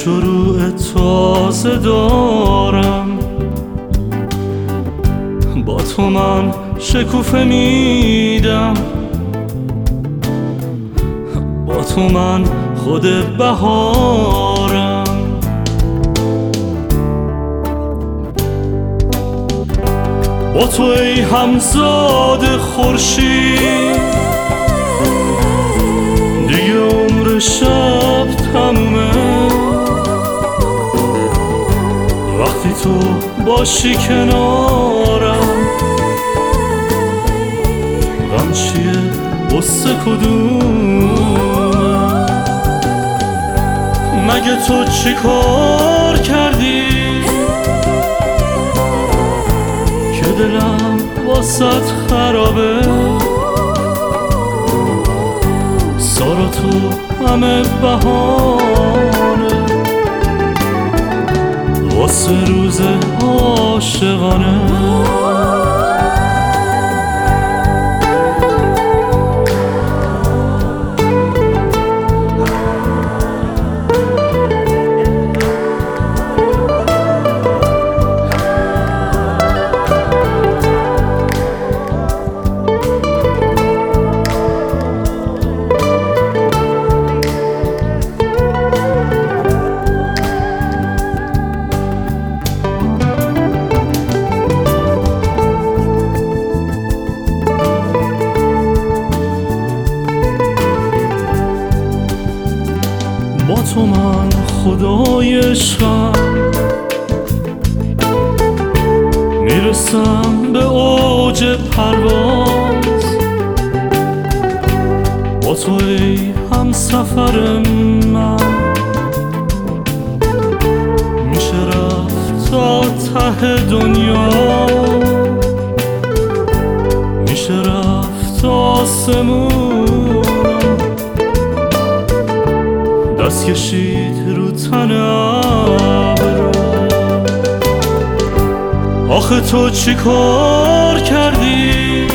شروع تازه دارم، با تو من شکوفه میدم، با تو من خود بهارم. با تو ای همزاد خورشید دیگه عمر شب تمومه، وقتی تو باشی کنارم. غم چیه قصه کدومه؟ مگه تو چی کار کردی که دلم واسط خرابه؟ سارا تو همه بهانه واسه روز عاشقانه. با تو من خدای عشقم، میرسم به اوج پرواز. با تو ای همسفر من میشه رفت تا ته دنیا، میشه رفت تا آسمون، دست کشید رو تن ابرو. آخه تو چی کار کردی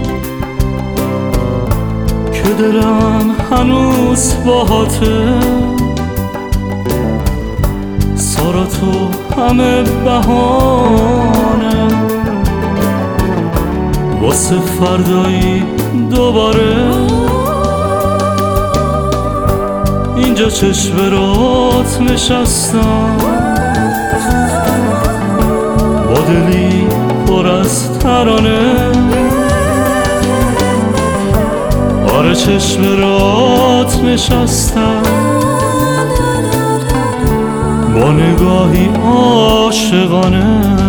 که دلم هنوز باهاته؟ سارا تو همه بهانه واسه فردایی دوباره. اینجا چشم برات نشستم با دلی پر از ترانه. آره چشم برات نشستم با نگاهی عاشقانه.